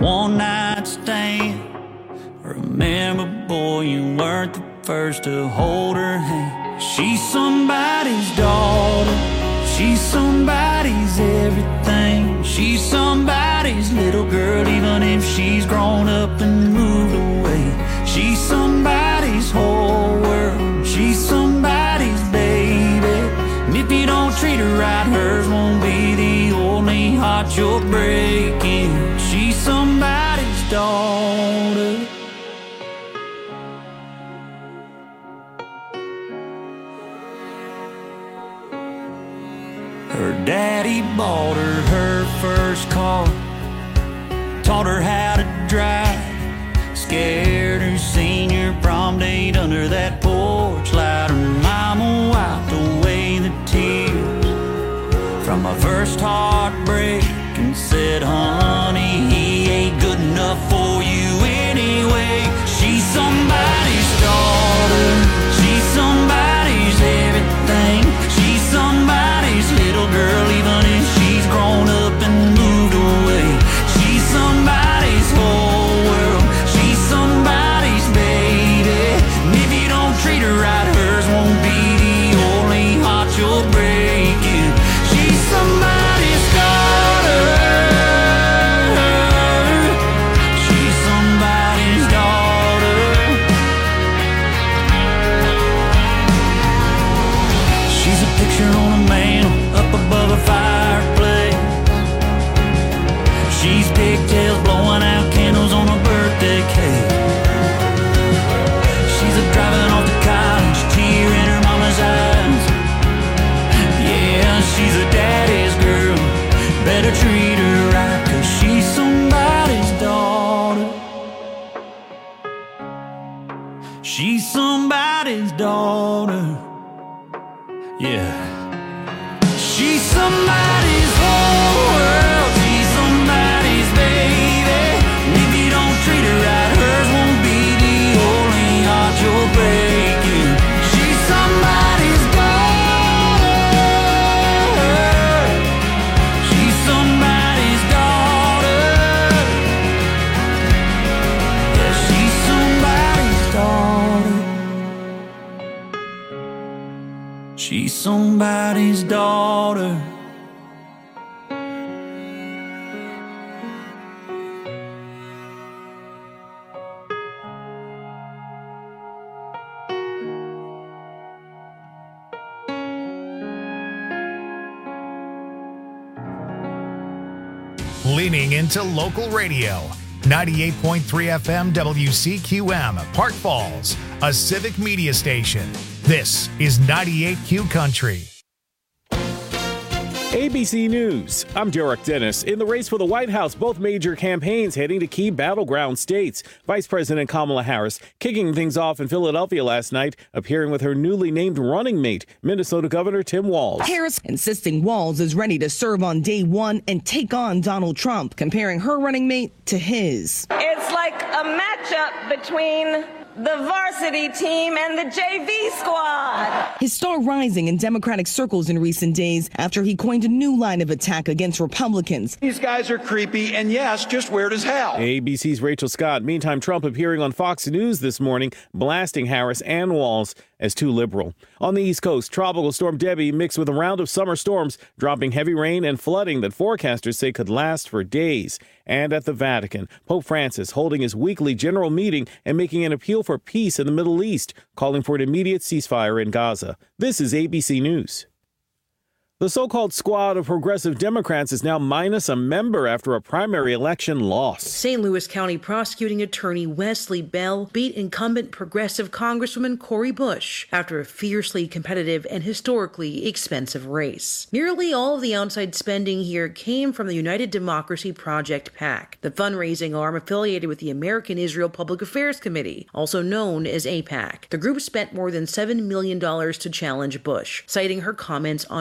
one night stand. Remember, boy, you weren't the first to hold her hand. She's somebody's daughter, she's somebody's everything. She's somebody's little girl, even if she's grown up and moved away. She's somebody's whole world, she's somebody's baby. And if you don't treat her right, hers won't be the only heart you're breaking. She's somebody's daughter. Her daddy bought her first car, taught her how to drive, scared her senior prom date under that porch light. Her mama wiped away the tears from my first heartbreak and said, honey, he ain't good enough for you anyway. She's somebody's daughter, she's somebody's everything. She's somebody's little girl, even if she's grown up and moved away. She's somebody's whole world, she's somebody's baby. And if you don't treat her right, hers won't be the only heart you're breaking. She's somebody's daughter, she's somebody's daughter. She's a picture on a mantle up above a fireplace. She's pigtails blowing out candles on a birthday cake. She's a driving off to college, tear in her mama's eyes. Yeah, she's a daddy's girl, better treat her right, 'cause she's somebody's daughter. She's somebody's daughter. Yeah. She's somebody's whole world, she's somebody's baby. And if you don't treat her right, hers won't be the only heart you're breaking. She's somebody's daughter, she's somebody's daughter. Yeah, she's somebody's daughter. She's somebody's daughter. Leaning into local radio. 98.3 FM WCQM, Park Falls, a civic media station. This is 98Q Country. ABC News. I'm Derek Dennis. In the race for the White House, both major campaigns heading to key battleground states. Vice President Kamala Harris kicking things off in Philadelphia last night, appearing with her newly named running mate, Minnesota Governor Tim Walz. Harris insisting Walz is ready to serve on day one and take on Donald Trump, comparing her running mate to his. It's like a matchup between the varsity team and the JV squad. His star rising in Democratic circles in recent days after he coined a new line of attack against Republicans. These guys are creepy and, yes, just weird as hell. ABC's Rachel Scott. Meantime, Trump appearing on Fox News this morning, blasting Harris and Walz as too liberal. On the East Coast, Tropical Storm Debbie mixed with a round of summer storms, dropping heavy rain and flooding that forecasters say could last for days. And at the Vatican, Pope Francis holding his weekly general meeting and making an appeal for peace in the Middle East, calling for an immediate ceasefire in Gaza. This is ABC News. The so-called squad of progressive Democrats is now minus a member after a primary election loss. St. Louis County prosecuting attorney Wesley Bell beat incumbent progressive Congresswoman Cori Bush after a fiercely competitive and historically expensive race. Nearly all of the outside spending here came from the United Democracy Project PAC, the fundraising arm affiliated with the American Israel Public Affairs Committee, also known as AIPAC. The group spent more than $7 million to challenge Bush, citing her comments on Israel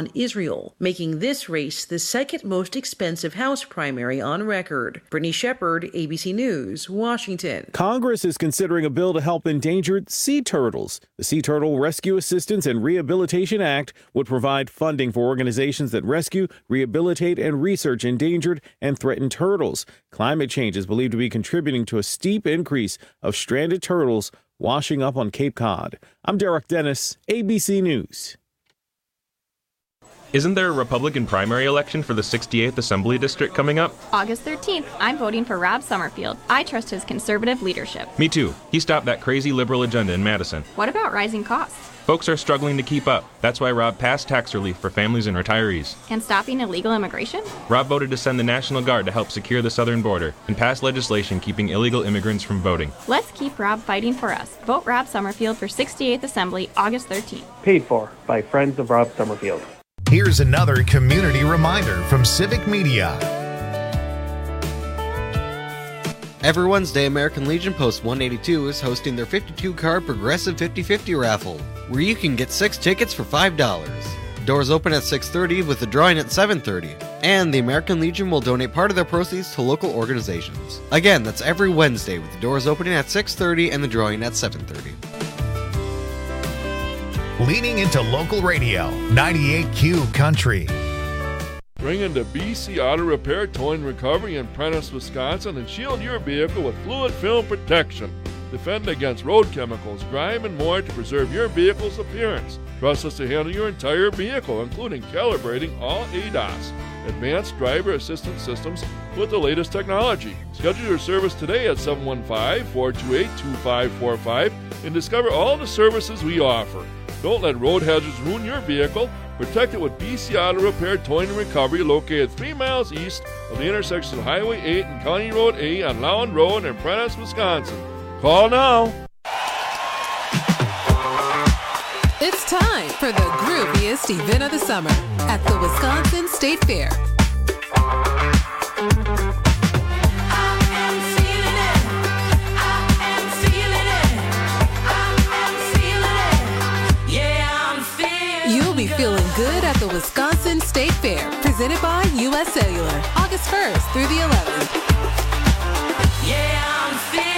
Steele, making this race the second most expensive House primary on record. Brittany Shepard, ABC News, Washington. Congress is considering a bill to help endangered sea turtles. The Sea Turtle Rescue Assistance and Rehabilitation Act would provide funding for organizations that rescue, rehabilitate, and research endangered and threatened turtles. Climate change is believed to be contributing to a steep increase of stranded turtles washing up on Cape Cod. I'm Derek Dennis, ABC News. Isn't there a Republican primary election for the 68th Assembly District coming up? August 13th. I'm voting for Rob Summerfield. I trust his conservative leadership. Me too. He stopped that crazy liberal agenda in Madison. What about rising costs? Folks are struggling to keep up. That's why Rob passed tax relief for families and retirees. And stopping illegal immigration? Rob voted to send the National Guard to help secure the southern border and passed legislation keeping illegal immigrants from voting. Let's keep Rob fighting for us. Vote Rob Summerfield for 68th Assembly, August 13th. Paid for by Friends of Rob Summerfield. Here's another community reminder from Civic Media. Every Wednesday, American Legion Post 182 is hosting their 52-card Progressive 50/50 raffle, where you can get 6 tickets for $5. Doors open at 6:30 with the drawing at 7:30, and the American Legion will donate part of their proceeds to local organizations. Again, that's every Wednesday with the doors opening at 6:30 and the drawing at 7:30. Leaning into local radio, 98Q Country. Bring in the BC Auto Repair Towing Recovery in Prentice, Wisconsin, and shield your vehicle with fluid film protection. Defend against road chemicals, grime, and more to preserve your vehicle's appearance. Trust us to handle your entire vehicle, including calibrating all ADAS, advanced driver assistance systems with the latest technology. Schedule your service today at 715-428-2545 and discover all the services we offer. Don't let road hazards ruin your vehicle. Protect it with BC Auto Repair Towing and Recovery, located 3 miles east of the intersection of Highway 8 and County Road A on Lowen Road in Prentice, Wisconsin. Call now. It's time for the grooviest event of the summer at the Wisconsin State Fair. You'll be feeling good at the Wisconsin State Fair, presented by U.S. Cellular, August 1st through the 11th. Yeah, I'm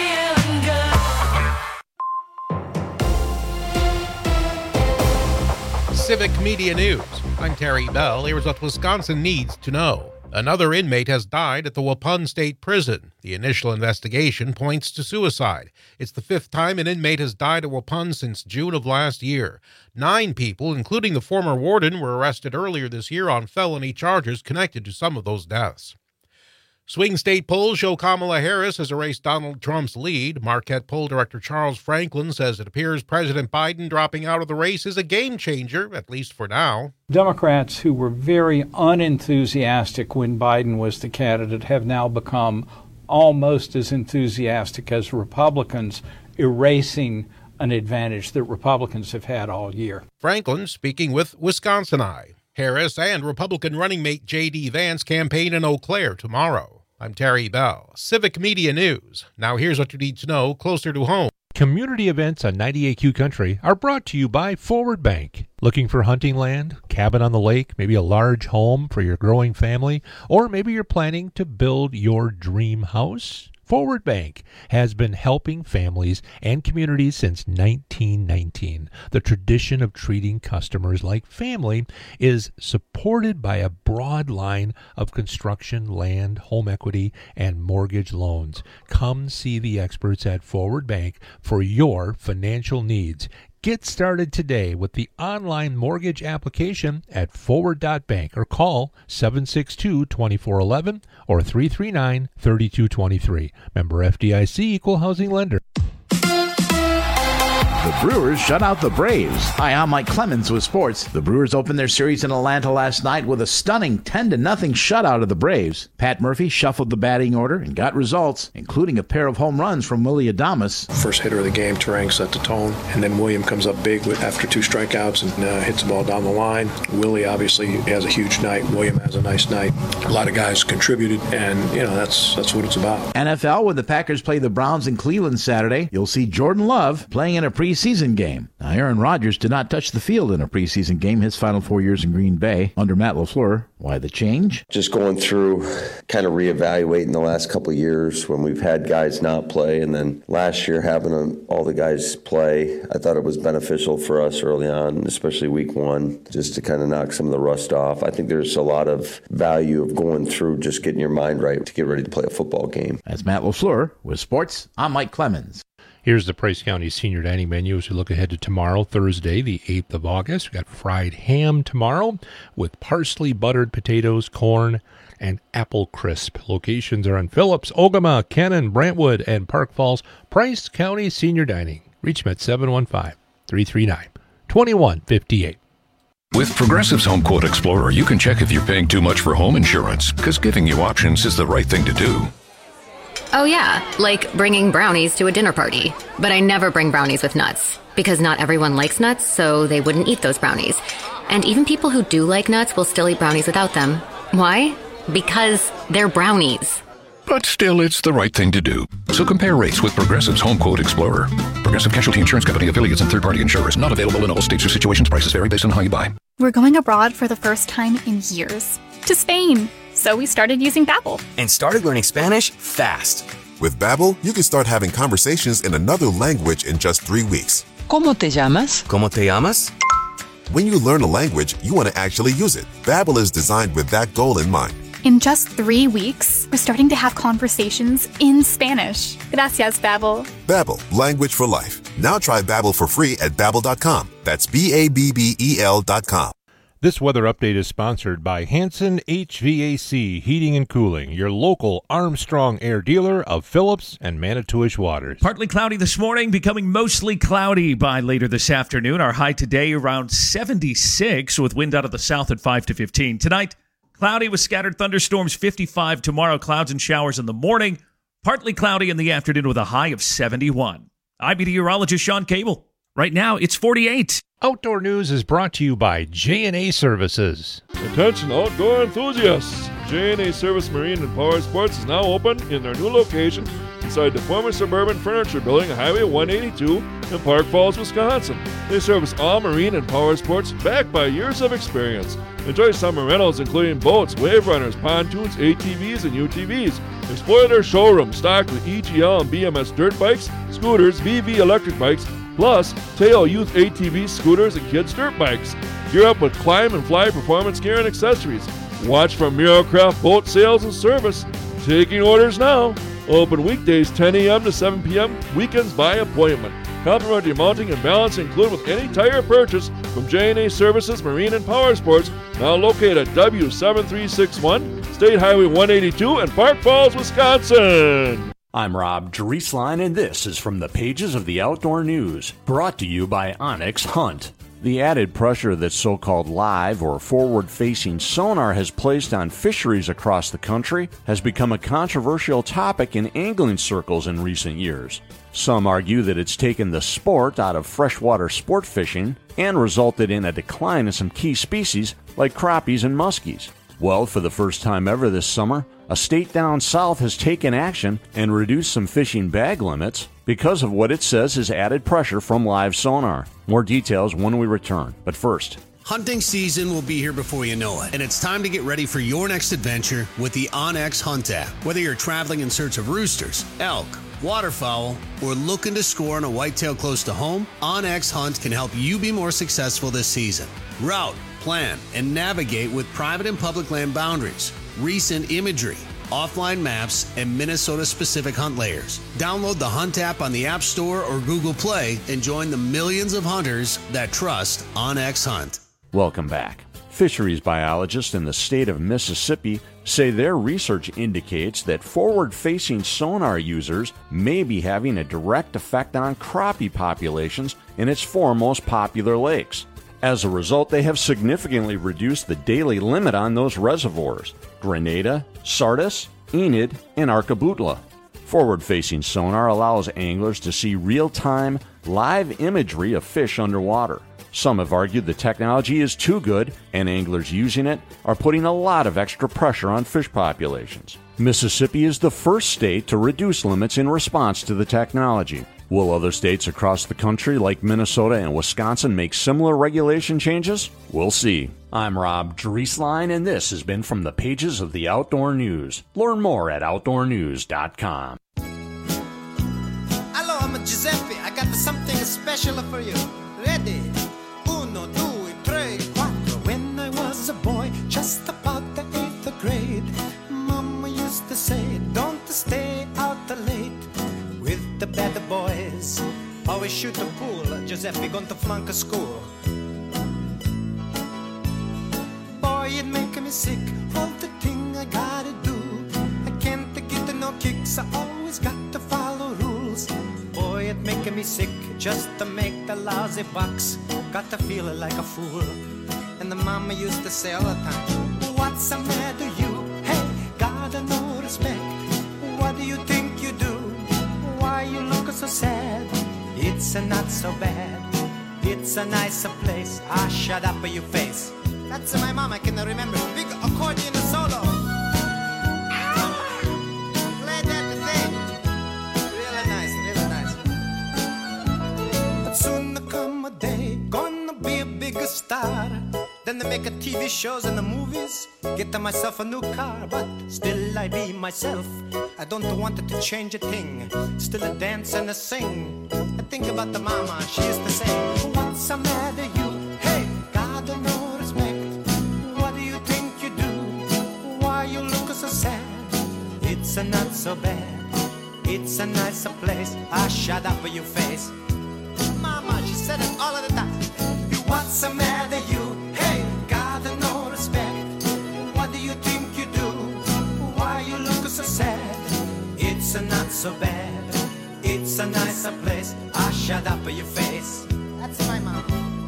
feeling good. Civic Media News. I'm Terry Bell. Here's what Wisconsin needs to know. Another inmate has died at the Waupun State Prison. The initial investigation points to suicide. It's the 5th time an inmate has died at Waupun since June of last year. 9 people, including the former warden, were arrested earlier this year on felony charges connected to some of those deaths. Swing state polls show Kamala Harris has erased Donald Trump's lead. Marquette poll director Charles Franklin says it appears President Biden dropping out of the race is a game changer, at least for now. Democrats who were very unenthusiastic when Biden was the candidate have now become almost as enthusiastic as Republicans, erasing an advantage that Republicans have had all year. Franklin speaking with Wisconsin Eye. Harris and Republican running mate J.D. Vance campaign in Eau Claire tomorrow. I'm Terry Bell, Civic Media News. Now here's what you need to know closer to home. Community events on 98Q Country are brought to you by Forward Bank. Looking for hunting land, cabin on the lake, maybe a large home for your growing family, or maybe you're planning to build your dream house? Forward Bank has been helping families and communities since 1919. The tradition of treating customers like family is supported by a broad line of construction, land, home equity, and mortgage loans. Come see the experts at Forward Bank for your financial needs. Get started today with the online mortgage application at forward.bank or call 762-2411 or 339-3223. Member FDIC, Equal Housing Lender. The Brewers shut out the Braves. Hi, I'm Mike Clemens with sports. The Brewers opened their series in Atlanta last night with a stunning 10-0 shutout of the Braves. Pat Murphy shuffled the batting order and got results, including a pair of home runs from Willie Adames. First hitter of the game, Terang set the tone, and then William comes up big after 2 strikeouts and hits the ball down the line. Willie obviously has a huge night. William has a nice night. A lot of guys contributed, and that's what it's about. NFL, when the Packers play the Browns in Cleveland Saturday, you'll see Jordan Love playing in a preseason preseason game. Now, Aaron Rodgers did not touch the field in a preseason game his final 4 years in Green Bay under Matt LaFleur. Why the change? Just going through, kind of reevaluating the last couple of years when we've had guys not play, and then last year having all the guys play. I thought it was beneficial for us early on, especially week one, just to kind of knock some of the rust off. I think there's a lot of value of going through just getting your mind right to get ready to play a football game. That's Matt LaFleur with sports. I'm Mike Clemens. Here's the Price County Senior Dining menu as we look ahead to tomorrow, Thursday, the 8th of August. We've got fried ham tomorrow with parsley buttered potatoes, corn, and apple crisp. Locations are in Phillips, Ogama, Cannon, Brentwood, and Park Falls. Price County Senior Dining. Reach them at 715-339-2158. With Progressive's Home Quote Explorer, you can check if you're paying too much for home insurance, because giving you options is the right thing to do. Oh yeah, like bringing brownies to a dinner party. But I never bring brownies with nuts, because not everyone likes nuts, so they wouldn't eat those brownies. And even people who do like nuts will still eat brownies without them. Why? Because they're brownies. But still, it's the right thing to do. So compare rates with Progressive's Home Quote Explorer. Progressive Casualty Insurance Company, affiliates, and third-party insurers. Not available in all states or situations. Prices vary based on how you buy. We're going abroad for the first time in years. To Spain. So we started using Babbel. And started learning Spanish fast. With Babbel, you can start having conversations in another language in just 3 weeks. ¿Cómo te llamas? ¿Cómo te llamas? When you learn a language, you want to actually use it. Babbel is designed with that goal in mind. In just 3 weeks, we're starting to have conversations in Spanish. Gracias, Babbel. Babbel, language for life. Now try Babbel for free at Babbel.com. That's Babbel.com. This weather update is sponsored by Hanson HVAC Heating and Cooling, your local Armstrong Air dealer of Phillips and Manitowish Waters. Partly cloudy this morning, becoming mostly cloudy by later this afternoon. Our high today around 76 with wind out of the south at 5 to 15. Tonight, cloudy with scattered thunderstorms, 55. Tomorrow, clouds and showers in the morning. Partly cloudy in the afternoon with a high of 71. I'm meteorologist Sean Cable. Right now, it's 48. Outdoor News is brought to you by J&A Services. Attention outdoor enthusiasts! J&A Service Marine and Power Sports is now open in their new location inside the former Suburban Furniture Building, Highway 182 in Park Falls, Wisconsin. They service all marine and power sports backed by years of experience. Enjoy summer rentals including boats, wave runners, pontoons, ATVs, and UTVs. Explore their showroom stocked with EGL and BMS dirt bikes, scooters, VV electric bikes, plus Tail Youth ATVs, scooters, and kids' dirt bikes. Gear up with Climb and Fly performance gear and accessories. Watch for Miracraft boat sales and service. Taking orders now. Open weekdays 10 a.m. to 7 p.m., weekends by appointment. Complimentary mounting and balance included with any tire purchase from J&A Services Marine and Power Sports, now located at W7361, State Highway 182 in Park Falls, Wisconsin. I'm Rob Drieslein, and this is from the pages of the Outdoor News, brought to you by Onyx Hunt. The added pressure that so-called live or forward-facing sonar has placed on fisheries across the country has become a controversial topic in angling circles in recent years. Some argue that it's taken the sport out of freshwater sport fishing and resulted in a decline in some key species like crappies and muskies. Well, for the first time ever this summer, a state down south has taken action and reduced some fishing bag limits because of what it says is added pressure from live sonar. More details when we return. But first, hunting season will be here before you know it, and it's time to get ready for your next adventure with the onX Hunt app. Whether you're traveling in search of roosters, elk, waterfowl, or looking to score on a whitetail close to home, onX Hunt can help you be more successful this season. Route, plan, and navigate with private and public land boundaries, recent imagery, offline maps, and Minnesota-specific hunt layers. Download the Hunt app on the App Store or Google Play and join the millions of hunters that trust onX Hunt. welcome back. Fisheries biologists in the state of Mississippi say their research indicates that forward-facing sonar users may be having a direct effect on crappie populations in its four most popular lakes. As a result, they have significantly reduced the daily limit on those reservoirs: Grenada, Sardis, Enid, and Arcaboutla. Forward-facing sonar allows anglers to see real-time, live imagery of fish underwater. Some have argued the technology is too good, and anglers using it are putting a lot of extra pressure on fish populations. Mississippi is the first state to reduce limits in response to the technology. Will other states across the country, like Minnesota and Wisconsin, make similar regulation changes? We'll see. I'm Rob Drieslein, and this has been From the Pages of the Outdoor News. Learn more at OutdoorNews.com. Hello, I'm Giuseppe. I got something special for you. Ready? Uno, due, tre, quattro. When I was a boy, just about the 8th grade, Mama used to say, don't stay out late with the bad boys. Always shoot the pool. Giuseppe going to flunk a school. Boy, it make me sick. All the thing I gotta do. I can't get no kicks. I always got to follow rules. Boy, it make me sick just to make the lousy bucks. Got to feel like a fool. And the mama used to say all the time, what's the matter you? Hey, gotta no respect. What do you think you do? Why you look so sad? It's not so bad. It's a nicer place. Ah, shut up your face. That's my mom, I can remember. Big accordion solo. Play that thing. Really nice, really nice. But soon there come a day, gonna be a big star. Then they make a TV shows and the movies. Get myself a new car, but still I be myself. I don't want it to change a thing. Still a dance and a sing. I think about the mama, she used to say, what's the matter you? Hey, God no respect. What do you think you do? Why you look so sad? It's not so bad. It's a nicer place. Ah, shut up your face. Mama, she said it all of the time. What's the matter you? Hey, God no respect. What do you think you do? Why you look so sad? It's not so bad. It's a nicer place. Ah, shut up your face. That's my mom.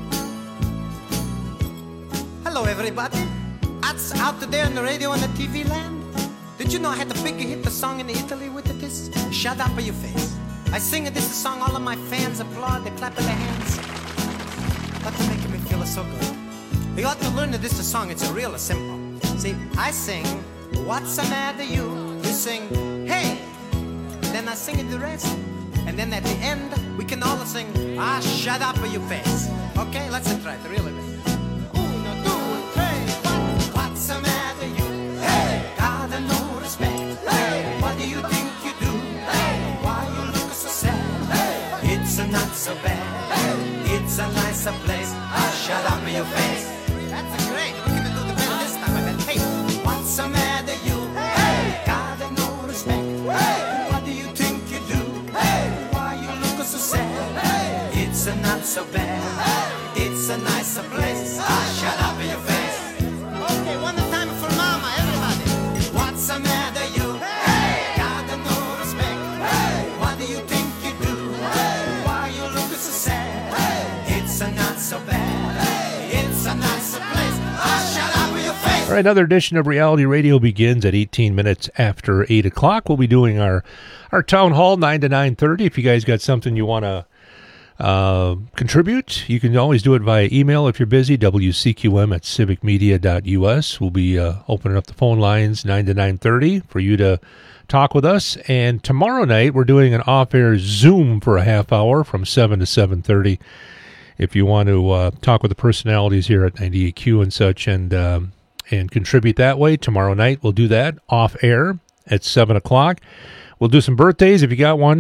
Hello, everybody. That's out there on the radio and the TV land. Did you know I had the big hit the song in Italy with this? Shut up your face. I sing this song, all of my fans applaud, they clap their hands. That's making me feel so good. You ought to learn this song, it's real simple. See, I sing, what's the matter you? You sing, hey. Then I sing the rest. And then at the end, we can all sing, ah, shut up your face. Okay, let's try it, really. Uno, due, tre, quattro. What's the matter you? Hey, God no respect. Hey, what do you think you do? Hey, why you look so sad? Hey, it's not so bad. Hey, it's a nicer place. Ah, shut up your face. That's great. We can do the best this time. I bet. Hey, what's the matter you? Hey, God no respect. Hey, what do you think you do? Hey, why you look so sad? Hey, it's not so bad. It's a nicer place. Ah, shut up your face. Okay, one more time for mama, everybody. What's the matter you? Hey, God no respect. Hey, what do you think you do? Hey, why you look so sad? Hey, it's not so bad. It's a nicer place. Ah, shut up your face. All right, another edition of Reality Radio begins at 18 minutes after 8 o'clock. We'll be doing our town hall 9 to 9:30. If you guys got something you want to contribute, you can always do it via email if you're busy, wcqm@civicmedia.us. We'll be opening up the phone lines 9 to 9:30 for you to talk with us. And tomorrow night, we're doing an off-air Zoom for a half hour from 7 to 7:30. If you want to talk with the personalities here at 98Q and such and contribute that way, tomorrow night we'll do that off-air at 7 o'clock. We'll do some birthdays if you got one,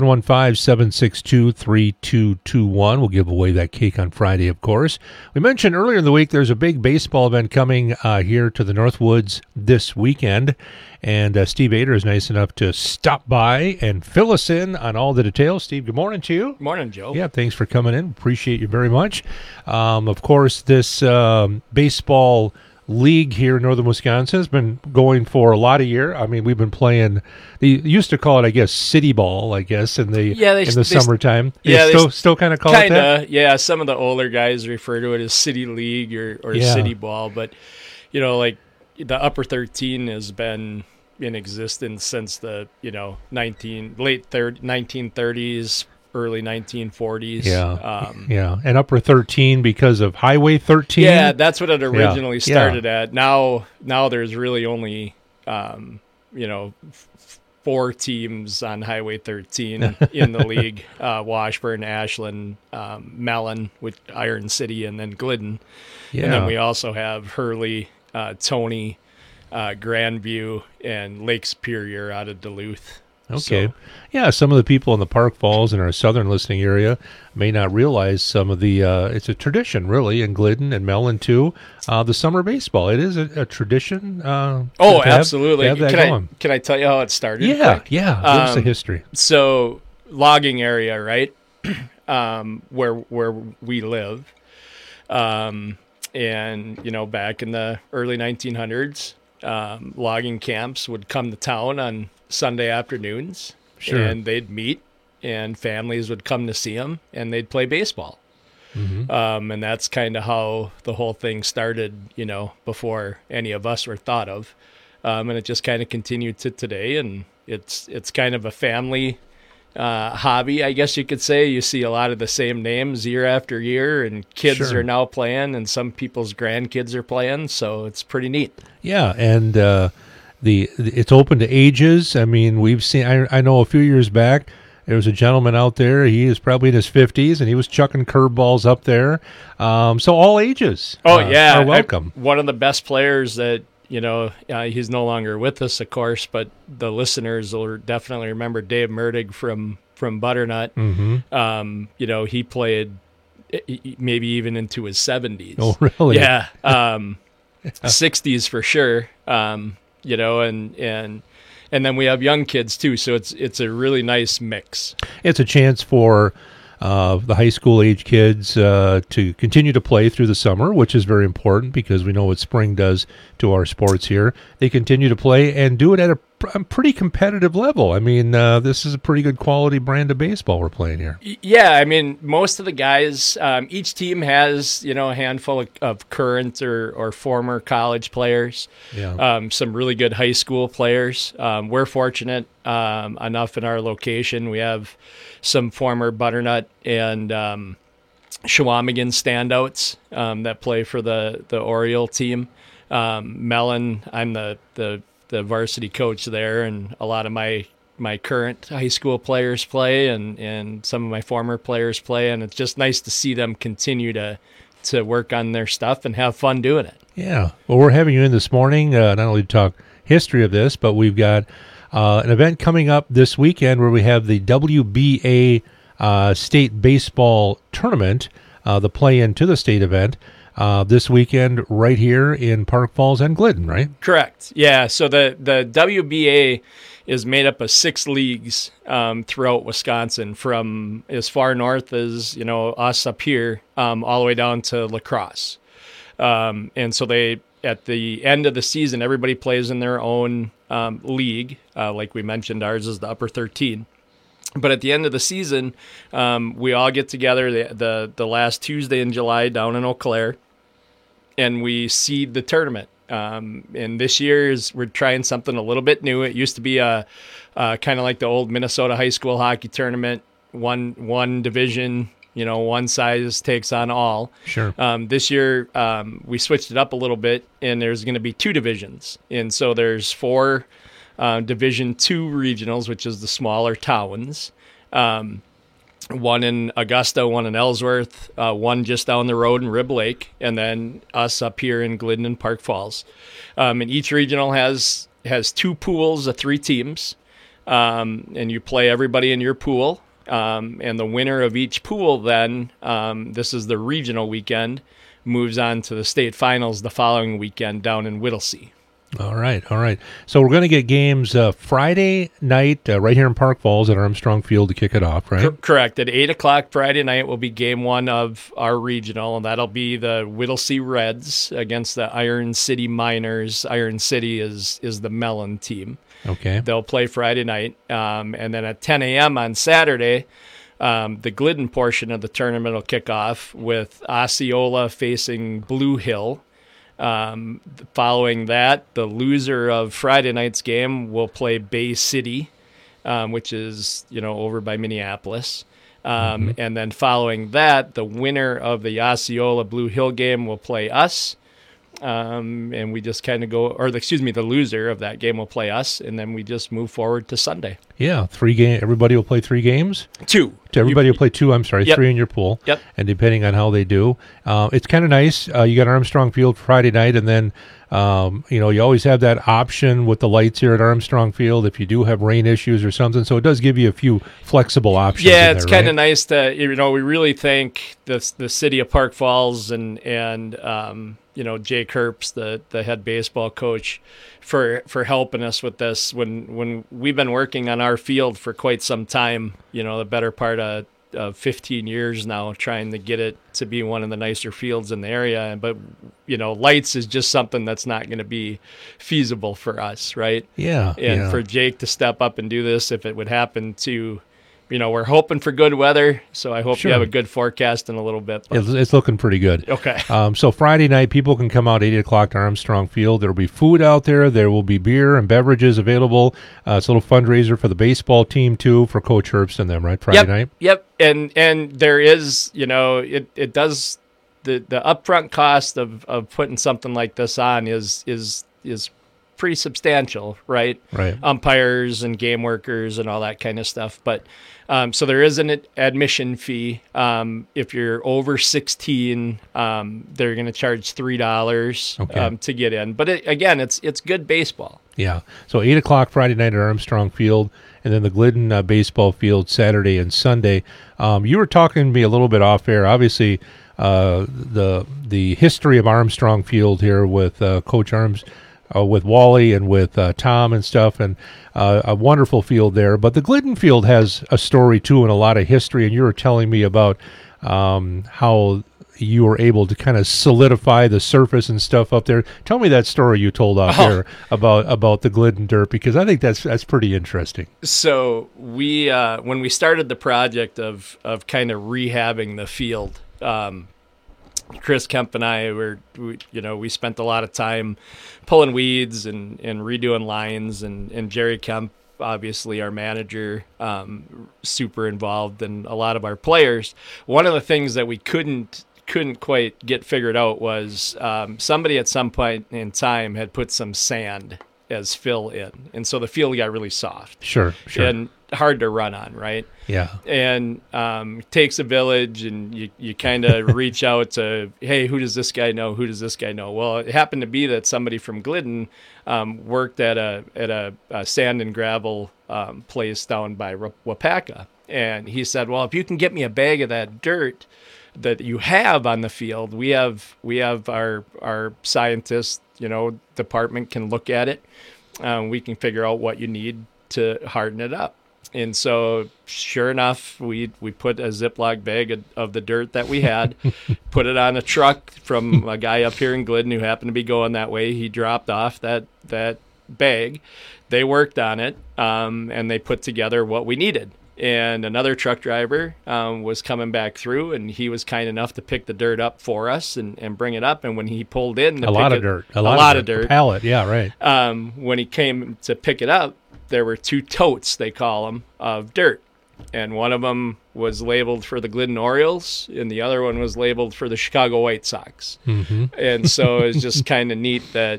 715-762-3221. We'll give away that cake on Friday, of course. We mentioned earlier in the week there's a big baseball event coming here to the Northwoods this weekend, and Steve Ader is nice enough to stop by and fill us in on all the details. Steve, good morning to you. Morning, Joe. Yeah, thanks for coming in. Appreciate you very much. Of course, this baseball league here in northern Wisconsin has been going for a lot of years. I mean, we've been playing. They used to call it, I guess, city ball. I guess in the summertime. Yeah, they still kind of call it that. Yeah, some of the older guys refer to it as city league or city ball. But you know, like the upper 13 has been in existence since the late 1930s. Early 1940s. Yeah, and upper 13 because of Highway 13. Yeah, that's what it originally started at. Now there's really only, 4 teams on Highway 13 in the league: Washburn, Ashland, Mellon, with Iron City, and then Glidden. Yeah. And then we also have Hurley, Tony, Grandview, and Lake Superior out of Duluth. Okay. Yeah, some of the people in the Park Falls in our southern listening area may not realize some of the, it's a tradition, really, in Glidden and Mellon, too. The summer baseball, it is a tradition. Absolutely. To have that Can I tell you how it started? Yeah, quick? Give us the history. So, logging area, right, where we live, and, back in the early 1900s, logging camps would come to town on Sunday afternoons, Sure. and they'd meet, and families would come to see them, and they'd play baseball. Mm-hmm. And that's kind of how the whole thing started, before any of us were thought of. And it just kind of continued to today, and it's kind of a family hobby, I guess you could say. You see a lot of the same names year after year, and kids Sure. are now playing, and some people's grandkids are playing, so it's pretty neat. Yeah, and it's open to ages. I mean, we've seen. I know a few years back there was a gentleman out there. He is probably in his 50s, and he was chucking curveballs up there. So all ages. Yeah, are welcome. One of the best players that he's no longer with us, of course, but the listeners will definitely remember Dave Merdig from Butternut. Mm-hmm. He played maybe even into his 70s. Oh, really? Yeah. 60s for sure. And then we have young kids too, so it's a really nice mix. It's a chance for the high school age kids to continue to play through the summer, which is very important because we know what spring does to our sports here. They continue to play and do it at a pretty competitive level. I mean, this is a pretty good quality brand of baseball we're playing here. Yeah, I mean, most of the guys, each team has, a handful of current or former college players, some really good high school players. We're fortunate enough in our location. We have some former Butternut and Shawamigan standouts that play for the Oriole team. Mellon, I'm the varsity coach there, and a lot of my current high school players play, and some of my former players play, and it's just nice to see them continue to work on their stuff and have fun doing it. Yeah. Well, we're having you in this morning, not only to talk history of this, but we've got an event coming up this weekend where we have the WBA state baseball tournament, the play-in to the state event. This weekend right here in Park Falls and Glidden, right? Correct. Yeah, so the WBA is made up of 6 leagues throughout Wisconsin, from as far north as, us up here, all the way down to La Crosse. And so at the end of the season, everybody plays in their own league. Like we mentioned, ours is the Upper 13. But at the end of the season, we all get together the last Tuesday in July down in Eau Claire, and we seed the tournament. And this year we're trying something a little bit new. It used to be a kind of like the old Minnesota high school hockey tournament, one division, one size takes on all. Sure. This year we switched it up a little bit, and there's going to be 2 divisions. And so there's 4 Division II regionals, which is the smaller towns. One in Augusta, one in Ellsworth, one just down the road in Rib Lake, and then us up here in Glidden and Park Falls. And each regional has 2 pools of 3 teams, and you play everybody in your pool. And the winner of each pool then, this is the regional weekend, moves on to the state finals the following weekend down in Whittlesey. All right. So we're going to get games Friday night right here in Park Falls at Armstrong Field to kick it off, right? Correct. At 8 o'clock Friday night will be game 1 of our regional, and that'll be the Whittlesey Reds against the Iron City Miners. Iron City is the Mellon team. Okay. They'll play Friday night. And then at 10 a.m. on Saturday, the Glidden portion of the tournament will kick off with Osceola facing Blue Hill. Following that, the loser of Friday night's game will play Bay City, which is, over by Minneapolis. And then following that, the winner of the Osceola Blue Hill game will play us. and we just kind of go, or the loser of that game will play us, and then we just move forward to Sunday. Yeah, 3 game. Everybody will play 3 games. 2. Everybody will play 2. I'm sorry, Yep. 3 in your pool. Yep. And depending on how they do, it's kind of nice. You got Armstrong Field Friday night, and then you always have that option with the lights here at Armstrong Field if you do have rain issues or something. So it does give you a few flexible options. Yeah, in it's there, kind of right? nice to we really thank the city of Park Falls and Jay Kerps, the head baseball coach, for helping us with this when we've been working on our field for quite some time. The better part of 15 years now, trying to get it to be one of the nicer fields in the area. But lights is just something that's not going to be feasible for us, right? Yeah. And for Jake to step up and do this, if it would happen to. We're hoping for good weather, so I hope Sure. you have a good forecast in a little bit. But It's looking pretty good. Okay. So Friday night, people can come out 8 o'clock to Armstrong Field. There will be food out there. There will be beer and beverages available. It's a little fundraiser for the baseball team, too, for Coach Herbst and them, right, Friday night? Yep. And there is, it does, the upfront cost of putting something like this on is pretty substantial, right? Right. Umpires and game workers and all that kind of stuff. But so there is an admission fee. If you're over 16, they're going to charge $3 to get in. But again, it's good baseball. Yeah. So 8 o'clock Friday night at Armstrong Field, and then the Glidden baseball field Saturday and Sunday. You were talking to me a little bit off air. Obviously, the history of Armstrong Field here with Coach Arms. With Wally and with Tom and stuff, and a wonderful field there. But the Glidden field has a story, too, and a lot of history, and you were telling me about how you were able to kind of solidify the surface and stuff up there. Tell me that story you told out there about the Glidden dirt, because I think that's pretty interesting. So we when we started the project of kind of rehabbing the field, Chris Kemp and I we spent a lot of time pulling weeds and redoing lines, and Jerry Kemp, obviously our manager, super involved, and a lot of our players. One of the things that we couldn't quite get figured out was somebody at some point in time had put some sand as fill in, and so the field got really soft. Sure. And hard to run on, right? Yeah. And takes a village, and you kind of reach out to, hey, who does this guy know? Who does this guy know? Well, it happened to be that somebody from Glidden worked at a sand and gravel place down by Wapaka, and he said, well, if you can get me a bag of that dirt that you have on the field, we have our scientists, department can look at it. We can figure out what you need to harden it up. And so, sure enough, we put a Ziploc bag of the dirt that we had, put it on a truck from a guy up here in Glidden who happened to be going that way. He dropped off that bag. They worked on it, and they put together what we needed. And another truck driver was coming back through, and he was kind enough to pick the dirt up for us and bring it up. And when he pulled in, a lot of dirt, a pallet, yeah, right. When he came to pick it up, there were 2 totes, they call them, of dirt. And one of them was labeled for the Glidden Orioles, and the other one was labeled for the Chicago White Sox. Mm-hmm. And so it was just kind of neat that,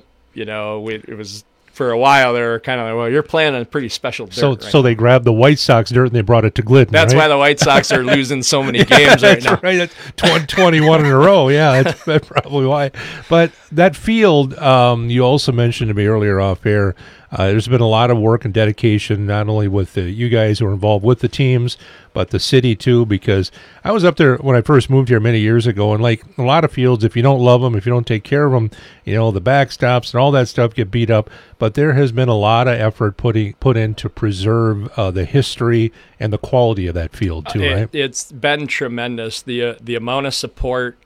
it was, for a while, they were kind of like, well, you're playing on pretty special dirt. So they grabbed the White Sox dirt and they brought it to Glidden. That's right? why the White Sox are losing so many games right now. Right, that's 21 in a row. Yeah, that's probably why. But that field, you also mentioned to me earlier off air, there's been a lot of work and dedication, not only with you guys who are involved with the teams, but the city too, because I was up there when I first moved here many years ago, and like a lot of fields, if you don't love them, if you don't take care of them, the backstops and all that stuff get beat up. But there has been a lot of effort put in to preserve the history and the quality of that field too, right? It's been tremendous. The amount of support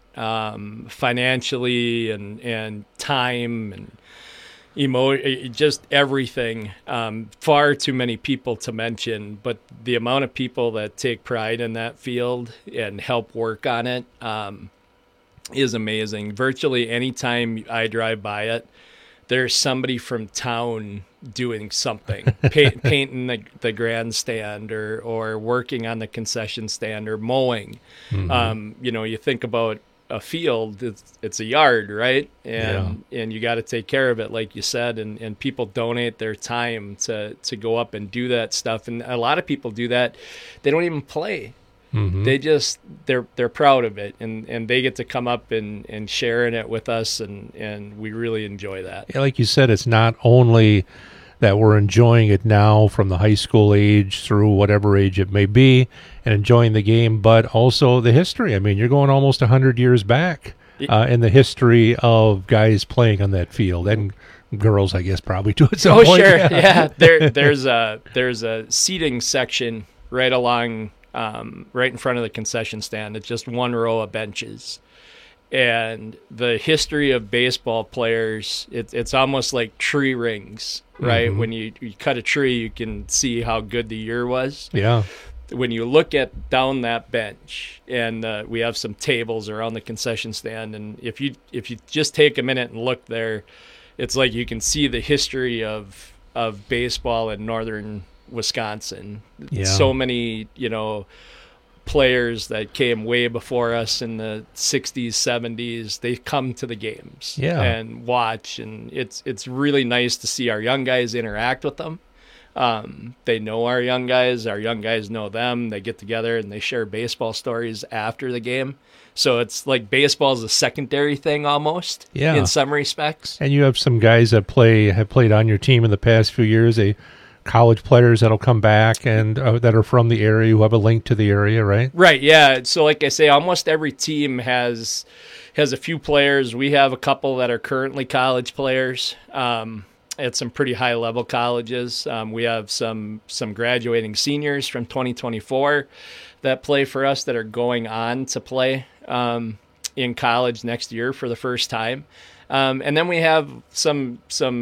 financially and time and just everything. Far too many people to mention, but the amount of people that take pride in that field and help work on it is amazing. Virtually any time I drive by it, there's somebody from town doing something, painting the grandstand or working on the concession stand or mowing. Mm-hmm. You think about a field, it's a yard, right? And you got to take care of it, like you said. And people donate their time to go up and do that stuff. And a lot of people do that. They don't even play. Mm-hmm. They're proud of it, and they get to come up and share in it with us, and we really enjoy that. Yeah, like you said, it's not only that we're enjoying it now from the high school age through whatever age it may be and enjoying the game, but also the history. I mean, you're going almost 100 years back in the history of guys playing on that field, and girls, I guess, probably to at some point. Oh, sure, yeah. There's a seating section right along, right in front of the concession stand. It's just one row of benches. And the history of baseball players, it's almost like tree rings, right? Mm-hmm. When you cut a tree, you can see how good the year was. Yeah. When you look down that bench, and we have some tables around the concession stand, and if you just take a minute and look there, it's like you can see the history of baseball in northern Wisconsin. Yeah. So many, players that came way before us in the 60s, 70s, they come to the games and watch, and it's really nice to see our young guys interact with them. They know our young guys know them. They get together and they share baseball stories after the game. So it's like baseball is a secondary thing almost in some respects. And you have some guys that have played on your team in the past few years. College players that'll come back and that are from the area who have a link to the area, right? Right, yeah. So like I say, almost every team has a few players. We have a couple that are currently college players at some pretty high-level colleges. We have some graduating seniors from 2024 that play for us that are going on to play in college next year for the first time. And then we have some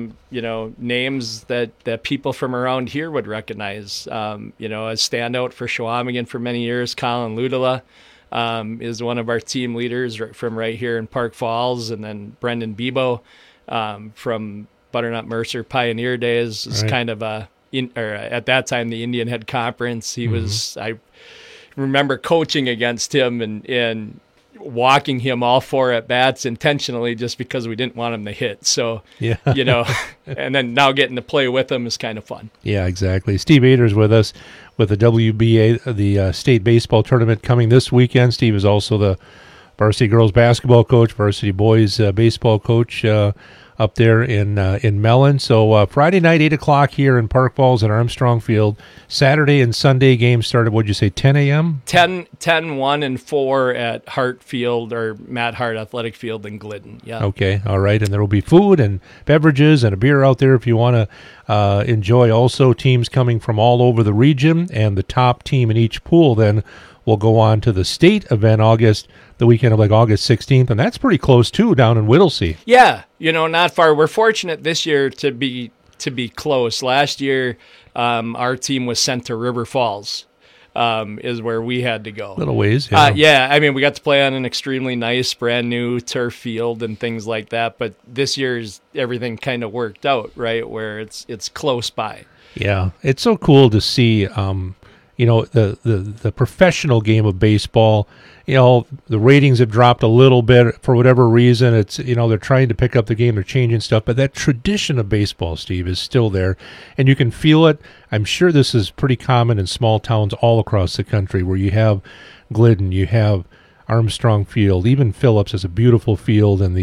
names that people from around here would recognize. A standout for Shawamigan for many years, Colin Ludala is one of our team leaders from right here in Park Falls, and then Brendan Bebo from Butternut Mercer Pioneer days is kind of at that time the Indian Head Conference. He was, I remember coaching against him and walking him all four at bats intentionally just because we didn't want him to hit. So, and then now getting to play with him is kind of fun. Yeah, exactly. Steve Ader's with us with the WBA, the state baseball tournament coming this weekend. Steve is also the varsity girls basketball coach, varsity boys baseball coach up there in Mellon. So Friday night, 8 o'clock here in Park Falls at Armstrong Field. Saturday and Sunday games started, what'd you say, 10 a.m.? 10, 1, and 4 at Hart Field, or Matt Hart Athletic Field in Glidden. Yeah. Okay, all right. And there will be food and beverages and a beer out there if you want to enjoy. Also, teams coming from all over the region, and the top team in each pool then will go on to the state event the weekend of August 16th, and that's pretty close too, down in Whittlesey. Yeah, not far. We're fortunate this year to be close. Last year, our team was sent to River Falls, is where we had to go. Little ways, yeah. I mean, we got to play on an extremely nice, brand new turf field and things like that. But this year's everything kind of worked out, right, where it's close by. Yeah, it's so cool to see. The professional game of baseball. The ratings have dropped a little bit for whatever reason. It's, they're trying to pick up the game, they're changing stuff, but that tradition of baseball, Steve, is still there, and you can feel it. I'm sure this is pretty common in small towns all across the country where you have Glidden, you have Armstrong Field, even Phillips has a beautiful field, and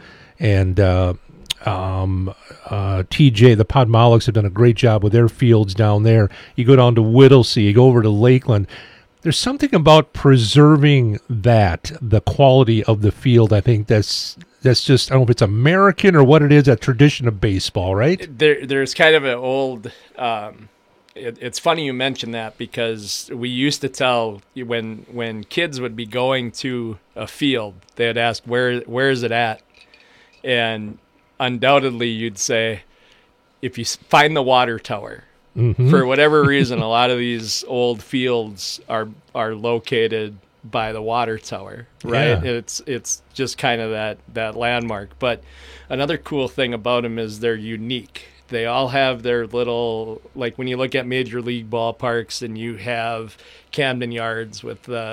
TJ, the Podmolics have done a great job with their fields down there. You go down to Whittlesey, you go over to Lakeland. There's something about preserving the quality of the field. I think that's just, I don't know if it's American or what it is, that tradition of baseball, right? There's kind of an old, it's funny you mentioned that, because we used to tell when kids would be going to a field, they'd ask, where is it at? And undoubtedly you'd say, if you find the water tower. Mm-hmm. For whatever reason, a lot of these old fields are located by the water tower, right? Yeah. It's just kind of that landmark. But another cool thing about them is they're unique. They all have their little, like when you look at major league ballparks and you have Camden Yards with the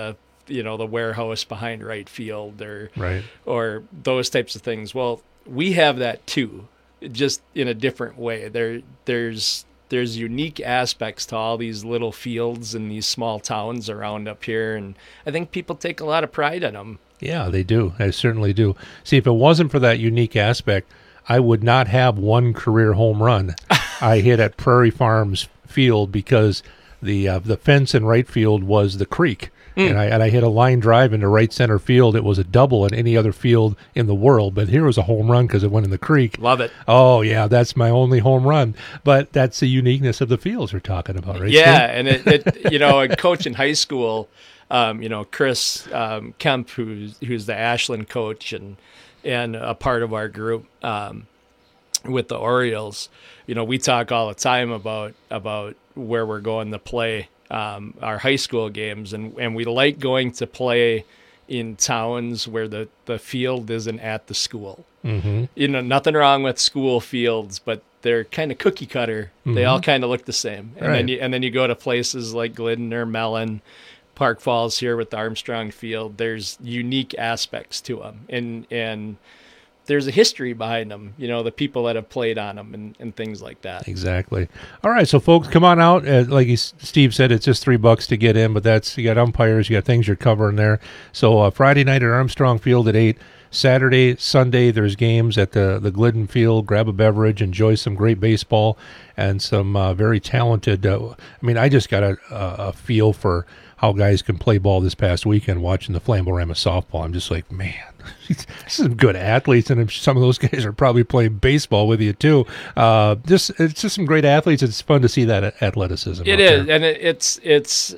the warehouse behind right field Right. or those types of things. Well, we have that too, just in a different way. There's unique aspects to all these little fields and these small towns around up here, and I think people take a lot of pride in them. Yeah, they do. They certainly do. See, if it wasn't for that unique aspect, I would not have one career home run I hit at Prairie Farms Field because the fence in right field was the creek. And I hit a line drive into right center field. It was a double in any other field in the world, but here was a home run because it went in the creek. Love it. Oh, yeah, that's my only home run. But that's the uniqueness of the fields we're talking about, right? Yeah, Steve? and a coach in high school, Chris Kemp, who's the Ashland coach and a part of our group with the Orioles, we talk all the time about where we're going to play our high school games, and we like going to play in towns where the field isn't at the school. Mm-hmm. Nothing wrong with school fields, but they're kind of cookie cutter. Mm-hmm. They all kind of look the same. And right. then you go to places like Glidden or Mellon, Park Falls here with the Armstrong Field. There's unique aspects to them, and there's a history behind them, the people that have played on them and things like that. Exactly. All right, so folks, come on out. Like Steve said, it's just $3 to get in, but you got umpires, you got things you're covering there. So Friday night at Armstrong Field at 8. Saturday, Sunday, there's games at the Glidden Field. Grab a beverage, enjoy some great baseball and some very talented. I just got a feel for how guys can play ball this past weekend watching the Flamborama softball. I'm just like, man, some good athletes, and some of those guys are probably playing baseball with you too. It's just some great athletes. It's fun to see that athleticism. It is, and it's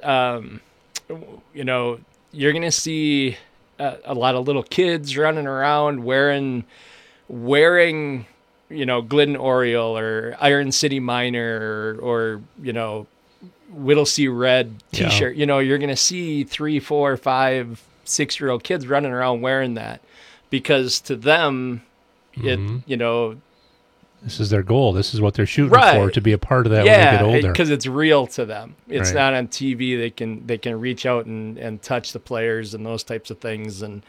you're going to see a lot of little kids running around wearing Glidden Oriole or Iron City Miner or Whittlesea Red T-shirt. Yeah. You're going to see 3, 4, 5, 6-year-old kids running around wearing that because to them, mm-hmm. This is their goal. This is what they're shooting for, to be a part of that when they get older. Because it's real to them. It's right. not on TV. They can reach out and touch the players and those types of things. And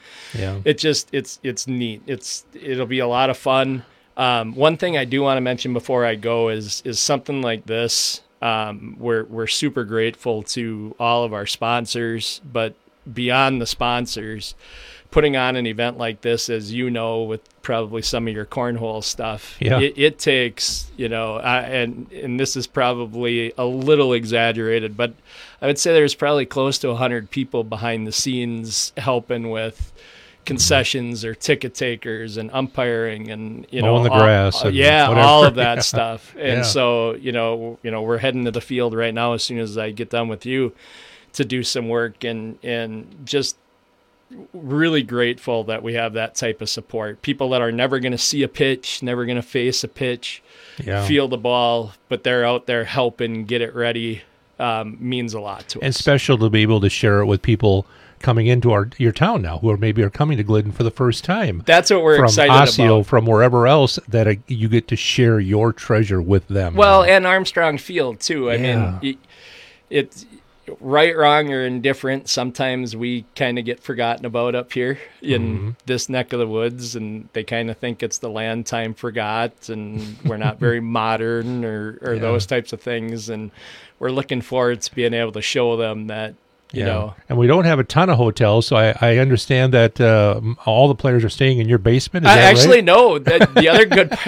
it's neat. It'll be a lot of fun. One thing I do want to mention before I go is something like this. We're super grateful to all of our sponsors, but beyond the sponsors, putting on an event like this, as with probably some of your cornhole stuff, it takes, and this is probably a little exaggerated, but I would say there's probably close to 100 people behind the scenes helping with concessions or ticket takers and umpiring and mowing the grass and all of that stuff. And so we're heading to the field right now as soon as I get done with you to do some work and just really grateful that we have that type of support. People that are never going to see a pitch, never going to face a pitch, feel the ball, but they're out there helping get it ready, means a lot to us. And special to be able to share it with people coming into your town now, who are coming to Glidden for the first time. That's what we're excited about. From Osseo, from wherever else, that you get to share your treasure with them. Well, and Armstrong Field too. I mean, it's right, wrong, or indifferent. Sometimes we kind of get forgotten about up here in this neck of the woods, and they kind of think it's the land time forgot, and we're not very modern or those types of things. And we're looking forward to being able to show them that. And we don't have a ton of hotels, so I understand that all the players are staying in your basement. Is that actually right? No. The other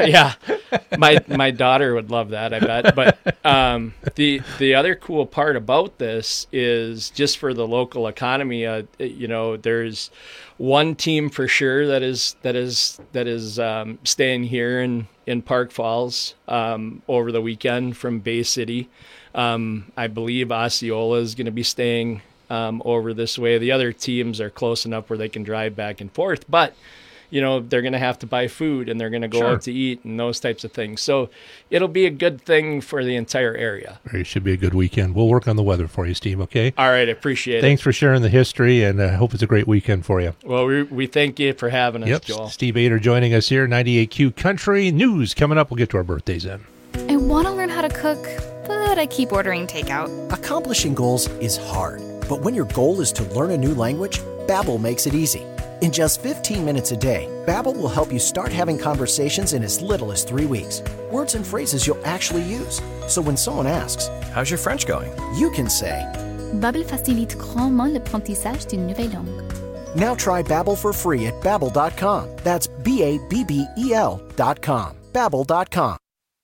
good, my daughter would love that, I bet. But the other cool part about this is just for the local economy. There's one team for sure that is staying here in Park Falls over the weekend from Bay City. I believe Osceola is going to be staying over this way. The other teams are close enough where they can drive back and forth, but they're going to have to buy food and they're going to go out to eat and those types of things. So it'll be a good thing for the entire area. It should be a good weekend. We'll work on the weather for you, Steve, okay? All right, I appreciate it. Thanks for sharing the history, and I hope it's a great weekend for you. Well, we thank you for having us, Joel. Steve Ader joining us here, 98Q Country News. Coming up, we'll get to our birthdays in. I want to learn how to cook, but I keep ordering takeout. Accomplishing goals is hard. But when your goal is to learn a new language, Babbel makes it easy. In just 15 minutes a day, Babbel will help you start having conversations in as little as 3 weeks. Words and phrases you'll actually use. So when someone asks, "How's your French going?" you can say, Babbel facilite grandement l'apprentissage d'une nouvelle langue. Now try Babbel for free at Babbel.com. That's Babbel.com. Babbel.com.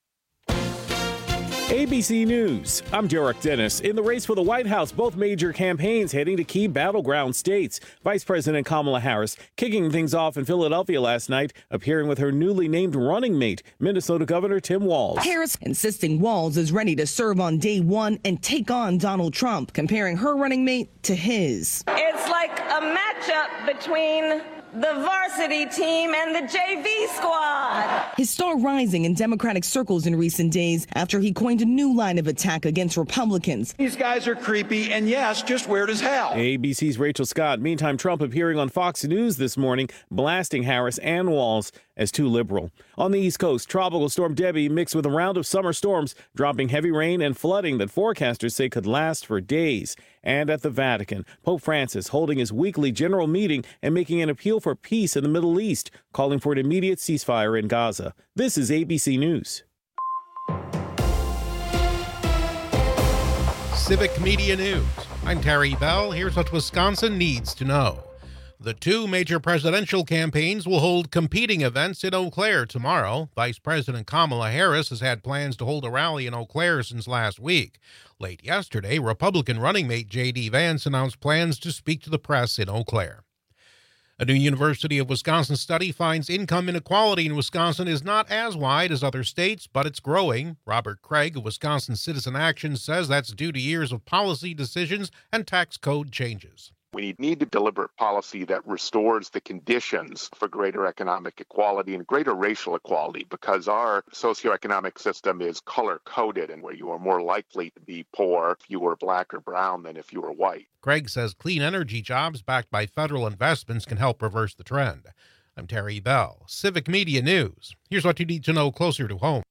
ABC News. I'm Derek Dennis. In the race for the White House, both major campaigns heading to key battleground states. Vice President Kamala Harris kicking things off in Philadelphia last night, appearing with her newly named running mate, Minnesota Governor Tim Walz. Harris insisting Walz is ready to serve on day one and take on Donald Trump, comparing her running mate to his. It's like a matchup between the varsity team and the JV squad. His star rising in Democratic circles in recent days after he coined a new line of attack against Republicans. These guys are creepy and, yes, just weird as hell. ABC's Rachel Scott. Meantime, Trump appearing on Fox News this morning, blasting Harris and Walz as too liberal. On the East Coast, Tropical Storm Debbie mixed with a round of summer storms, dropping heavy rain and flooding that forecasters say could last for days. And at the Vatican, Pope Francis holding his weekly general meeting and making an appeal for peace in the Middle East, calling for an immediate ceasefire in Gaza. This is ABC News. Civic Media News. I'm Terry Bell. Here's what Wisconsin needs to know. The two major presidential campaigns will hold competing events in Eau Claire tomorrow. Vice President Kamala Harris has had plans to hold a rally in Eau Claire since last week. Late yesterday, Republican running mate J.D. Vance announced plans to speak to the press in Eau Claire. A new University of Wisconsin study finds income inequality in Wisconsin is not as wide as other states, but it's growing. Robert Craig of Wisconsin Citizen Action says that's due to years of policy decisions and tax code changes. We need a deliberate policy that restores the conditions for greater economic equality and greater racial equality, because our socioeconomic system is color-coded, and where you are more likely to be poor if you were black or brown than if you were white. Craig says clean energy jobs backed by federal investments can help reverse the trend. I'm Terry Bell, Civic Media News. Here's what you need to know closer to home.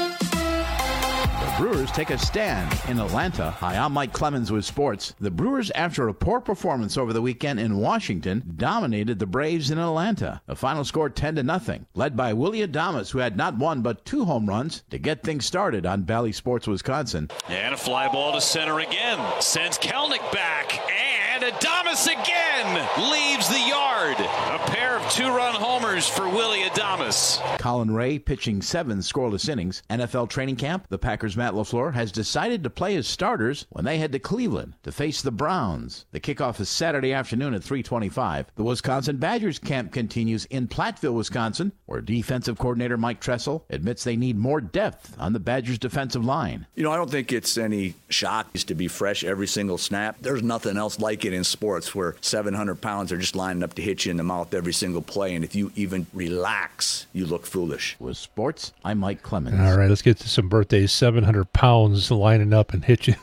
Brewers take a stand in Atlanta. Hi, I'm Mike Clemens with sports. The Brewers, after a poor performance over the weekend in Washington, dominated the Braves in Atlanta. The final score 10-0, led by Willie Adames, who had not one but 2 home runs to get things started on Bally Sports Wisconsin. And a fly ball to center again. Sends Kelnick back. And Adames again leaves the yard. A pair of 2-run homers for Willie Adames. Colin Ray pitching 7 scoreless innings. NFL training camp, the Packers' Matt LaFleur has decided to play his starters when they head to Cleveland to face the Browns. The kickoff is Saturday afternoon at 3:25. The Wisconsin Badgers camp continues in Platteville, Wisconsin, where defensive coordinator Mike Tressel admits they need more depth on the Badgers' defensive line. You know, I don't think it's any shock to be fresh every single snap. There's nothing else like it in sports where 700 pounds are just lining up to hit you in the mouth every single play, and if you even relax, you look foolish. With sports, I'm Mike Clemens. All right, let's get to some birthdays. 700 pounds lining up and hit you.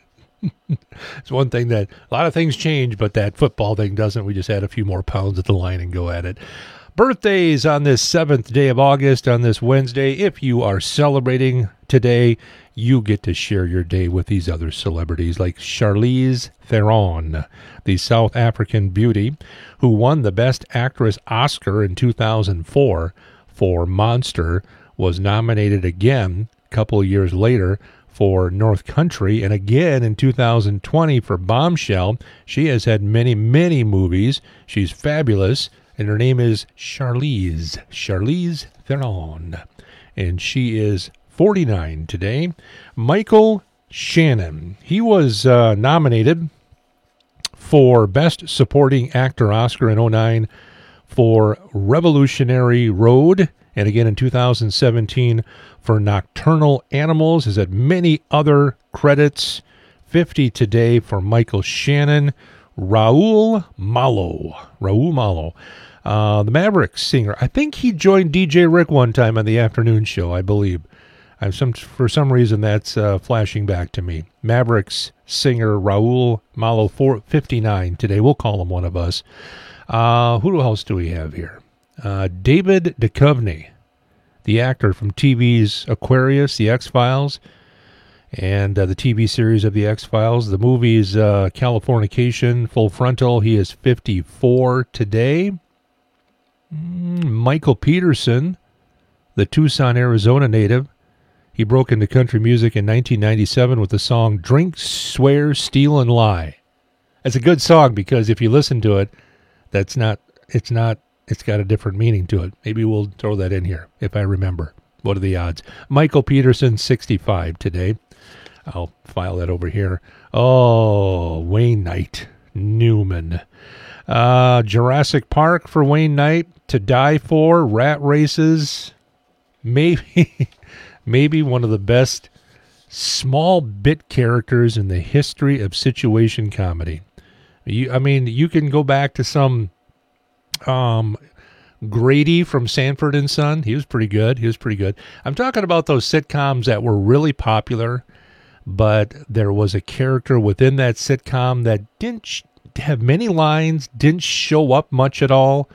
It's one thing that a lot of things change, but that football thing doesn't. We just add a few more pounds at the line and go at it. Birthdays on this 7th day of August, on this Wednesday. If you are celebrating today, you get to share your day with these other celebrities like Charlize Theron, the South African beauty who won the Best Actress Oscar in 2004 for Monster, was nominated again a couple of years later for North Country, and again in 2020 for Bombshell. She has had many, many movies. She's fabulous, and her name is Charlize Theron, and she is 49 today. Michael Shannon, he was nominated for Best Supporting Actor Oscar in 2009 for Revolutionary Road, and again in 2017 for Nocturnal Animals. Has had many other credits. 50 today for Michael Shannon. Raul Malo, the Mavericks singer. I think he joined DJ Rick one time on the afternoon show, I believe. For some reason, that's flashing back to me. Mavericks singer Raul Malo, 59 today. We'll call him one of us. Who else do we have here? David Duchovny, the actor from TV's Aquarius, The X-Files. And the TV series of The X-Files. The movie's Californication, Full Frontal. He is 54 today. Michael Peterson, the Tucson, Arizona native. He broke into country music in 1997 with the song Drink, Swear, Steal, and Lie. That's a good song because if you listen to it, it's got a different meaning to it. Maybe we'll throw that in here if I remember. What are the odds? Michael Peterson, 65 today. I'll file that over here. Oh, Wayne Knight, Newman. Jurassic Park for Wayne Knight. To Die For, Rat Races. Maybe one of the best small bit characters in the history of situation comedy. You can go back to some Grady from Sanford and Son. He was pretty good. I'm talking about those sitcoms that were really popular, but there was a character within that sitcom that didn't have many lines, didn't show up much at all,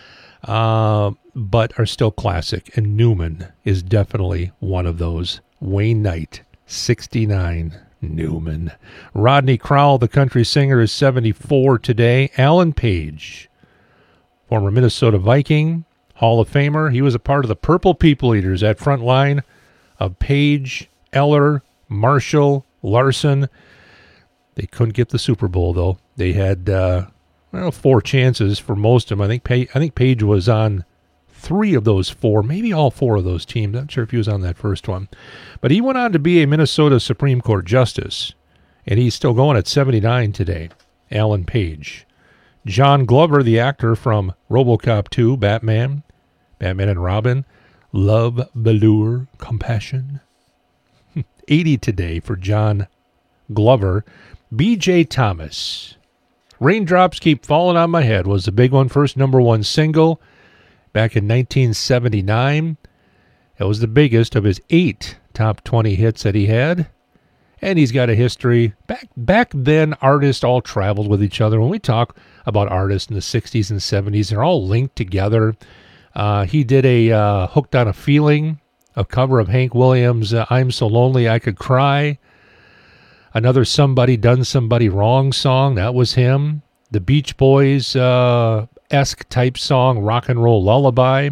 but are still classic. And Newman is definitely one of those. Wayne Knight, 69. Newman. Rodney Crowell, the country singer, is 74 today. Alan Page, former Minnesota Viking, Hall of Famer. He was a part of the Purple People Eaters, that front line of Page, Eller, Marshall, Larson. They couldn't get the Super Bowl, though. They had 4 chances for most of them. I think Page was on 3 of those 4, maybe all 4 of those teams. I'm not sure if he was on that first one. But he went on to be a Minnesota Supreme Court justice, and he's still going at 79 today. Alan Page. John Glover, the actor from RoboCop 2, Batman and Robin, Love, Velour, Compassion. 80 today for John Glover. B.J. Thomas. Raindrops Keep Falling on My Head was the big one, first #1 single back in 1979. It was the biggest of his 8 top 20 hits that he had. And he's got a history. Back then, artists all traveled with each other. When we talk about artists in the 60s and 70s, they're all linked together. He did a Hooked on a Feeling, a cover of Hank Williams' I'm So Lonely I Could Cry. Another Somebody Done Somebody Wrong song, that was him. The Beach Boys esque type song, Rock and Roll Lullaby.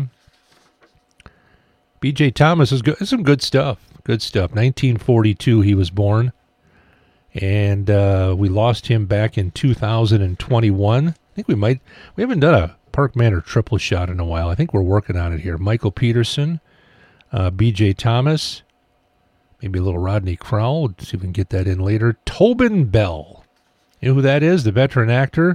B.J. Thomas is good. Some good stuff. 1942 he was born. And we lost him back in 2021. I think we haven't done a Park Manor triple shot in a while. I think we're working on it here. Michael Peterson, B.J. Thomas, maybe a little Rodney Crowell. We'll see if we can get that in later. Tobin Bell. You know who that is? The veteran actor.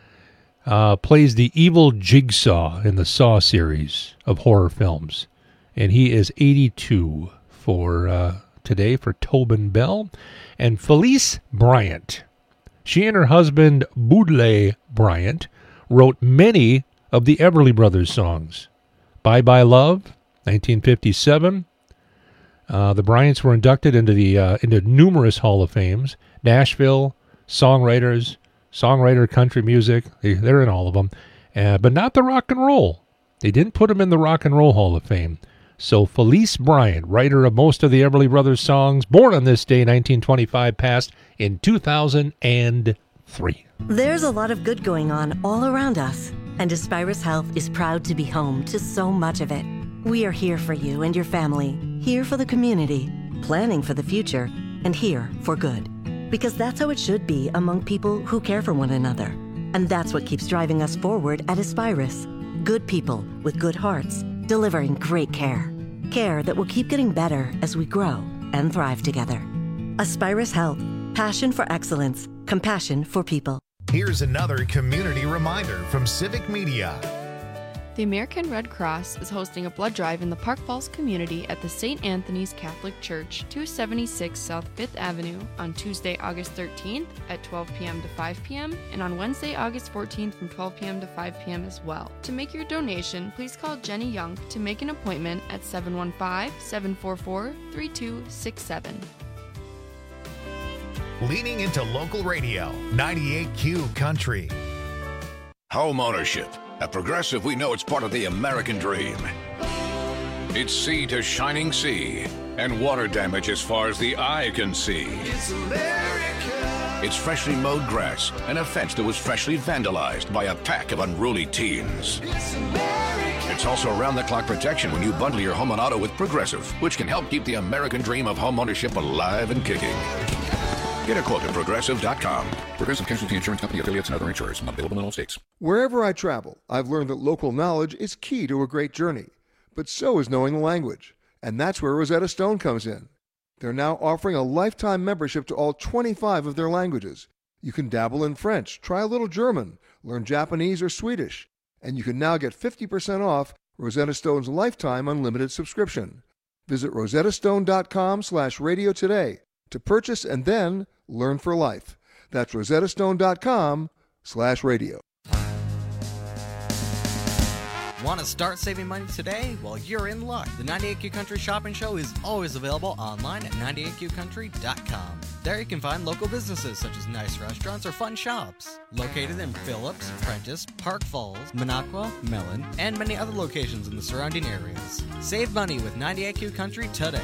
Plays the evil Jigsaw in the Saw series of horror films. And he is 82 for today for Tobin Bell. And Felice Bryant. She and her husband, Boudle Bryant, wrote many of the Everly Brothers songs. Bye Bye Love, 1957. The Bryants were inducted into numerous Hall of Fames. Nashville, songwriter country music. They're in all of them. But not the rock and roll. They didn't put them in the Rock and Roll Hall of Fame. So Felice Bryant, writer of most of the Everly Brothers songs, born on this day, 1925, passed in 2003. There's a lot of good going on all around us, and Aspirus Health is proud to be home to so much of it. We are here for you and your family, here for the community, planning for the future, and here for good. Because that's how it should be among people who care for one another. And that's what keeps driving us forward at Aspirus. Good people with good hearts, delivering great care. Care that will keep getting better as we grow and thrive together. Aspirus Health. Passion for excellence. Compassion for people. Here's another community reminder from Civic Media. The American Red Cross is hosting a blood drive in the Park Falls community at the St. Anthony's Catholic Church, 276 South 5th Avenue, on Tuesday, August 13th at 12 p.m. to 5 p.m. and on Wednesday, August 14th from 12 p.m. to 5 p.m. as well. To make your donation, please call Jenny Young to make an appointment at 715-744-3267. Leaning into local radio, 98Q Country. Home ownership. At Progressive, we know it's part of the American dream. It's sea to shining sea, and water damage as far as the eye can see. It's America. It's freshly mowed grass and a fence that was freshly vandalized by a pack of unruly teens. It's America. It's also round-the-clock protection when you bundle your home and auto with Progressive, which can help keep the American dream of home ownership alive and kicking. Get a quote at Progressive.com. Progressive Casualty Insurance Company, affiliates, and other insurers. Not available in all states. Wherever I travel, I've learned that local knowledge is key to a great journey. But so is knowing the language. And that's where Rosetta Stone comes in. They're now offering a lifetime membership to all 25 of their languages. You can dabble in French, try a little German, learn Japanese or Swedish. And you can now get 50% off Rosetta Stone's lifetime unlimited subscription. Visit rosettastone.com/radio today to purchase and then learn for life. That's rosettastone.com/radio. Want to start saving money today? Well, you're in luck. The 98Q Country Shopping Show is always available online at 98QCountry.com. There you can find local businesses such as nice restaurants or fun shops. Located in Phillips, Prentice, Park Falls, Minocqua, Mellon, and many other locations in the surrounding areas. Save money with 98Q Country today.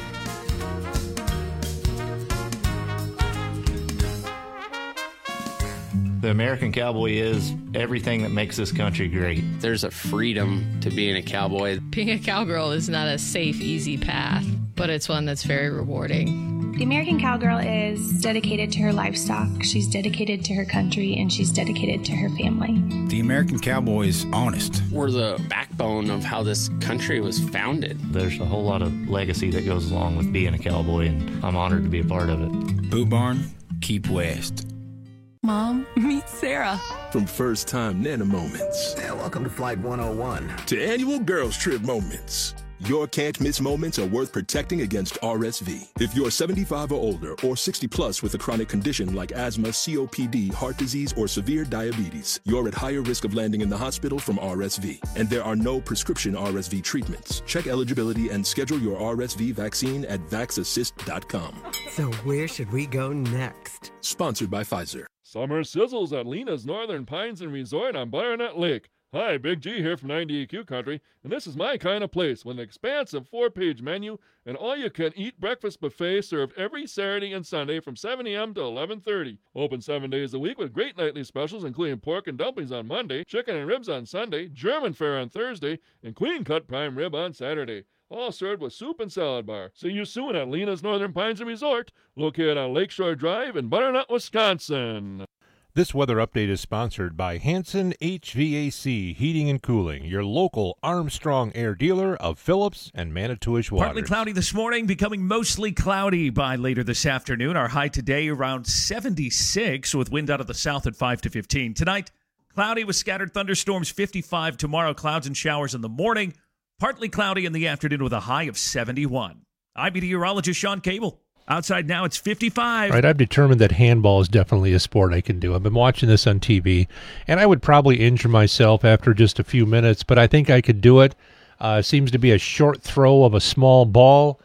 The American cowboy is everything that makes this country great. There's a freedom to being a cowboy. Being a cowgirl is not a safe, easy path, but it's one that's very rewarding. The American cowgirl is dedicated to her livestock, she's dedicated to her country, and she's dedicated to her family. The American cowboy is honest. We're the backbone of how this country was founded. There's a whole lot of legacy that goes along with being a cowboy, and I'm honored to be a part of it. Boot Barn, keep west. Mom, meet Sarah. From first-time Nana moments. Yeah, welcome to Flight 101. To annual girls trip moments. Your can't-miss moments are worth protecting against RSV. If you're 75 or older or 60 plus with a chronic condition like asthma, COPD, heart disease, or severe diabetes, you're at higher risk of landing in the hospital from RSV. And there are no prescription RSV treatments. Check eligibility and schedule your RSV vaccine at vaxassist.com. So where should we go next? Sponsored by Pfizer. Summer sizzles at Lena's Northern Pines and Resort on Baronet Lake. Hi, Big G here from 98Q Country, and this is my kind of place with an expansive 4-page menu and all-you-can-eat breakfast buffet served every Saturday and Sunday from 7 a.m. to 11:30. Open 7 days a week with great nightly specials including pork and dumplings on Monday, chicken and ribs on Sunday, German fare on Thursday, and clean-cut prime rib on Saturday. All served with soup and salad bar. See you soon at Lena's Northern Pines and Resort, located on Lakeshore Drive in Butternut, Wisconsin. This weather update is sponsored by Hanson HVAC Heating and Cooling, your local Armstrong Air dealer of Phillips and Manitowish Waters. Partly cloudy this morning, becoming mostly cloudy by later this afternoon. Our high today around 76 with wind out of the south at 5 to 15. Tonight, cloudy with scattered thunderstorms, 55. Tomorrow, clouds and showers in the morning. Partly cloudy in the afternoon with a high of 71. I'm meteorologist Sean Cable. Outside now, it's 55. Right, I've determined that handball is definitely a sport I can do. I've been watching this on TV, and I would probably injure myself after just a few minutes, but I think I could do it. Seems to be a short throw of a small ball.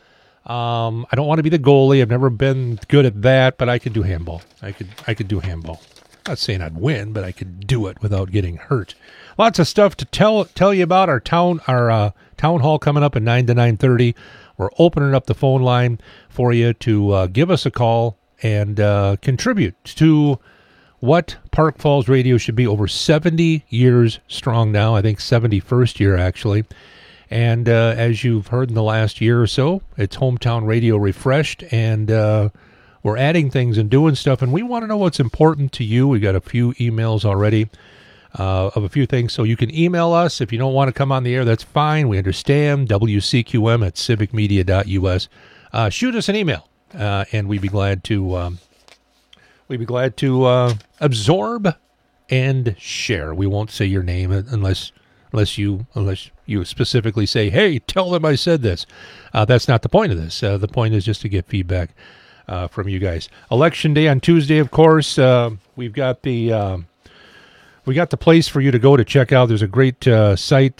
I don't want to be the goalie. I've never been good at that, but I could do handball. I could do handball. I'm not saying I'd win, but I could do it without getting hurt. Lots of stuff to tell you about our town hall coming up at 9 to 9:30. We're opening up the phone line for you to give us a call and contribute to what Park Falls Radio should be. Over 70 years strong now. I think 71st year actually. And as you've heard in the last year or so, it's hometown radio refreshed, and we're adding things and doing stuff. And we want to know what's important to you. We got a few emails already. Of a few things. So you can email us. If you don't want to come on the air, that's fine. We understand. WCQM@civicmedia.us. Shoot us an email, and we'd be glad to absorb and share. We won't say your name unless you specifically say, hey, tell them I said this. That's not the point of this. The point is just to get feedback from you guys. Election day on Tuesday, of course. We've got the place for you to go to check out. There's a great site,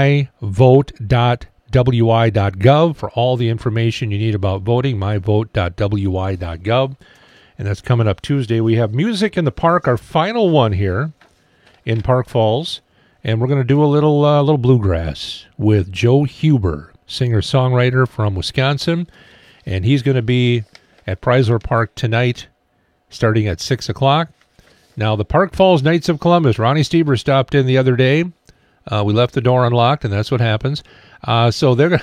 myvote.wi.gov, for all the information you need about voting, myvote.wi.gov. And that's coming up Tuesday. We have Music in the Park, our final one here in Park Falls. And we're going to do a little bluegrass with Joe Huber. singer-songwriter from Wisconsin, and he's going to be at Preisler Park tonight starting at 6 o'clock. Now, the Park Falls Knights of Columbus, Ronnie Stieber stopped in the other day. We left the door unlocked, and that's what happens. So they're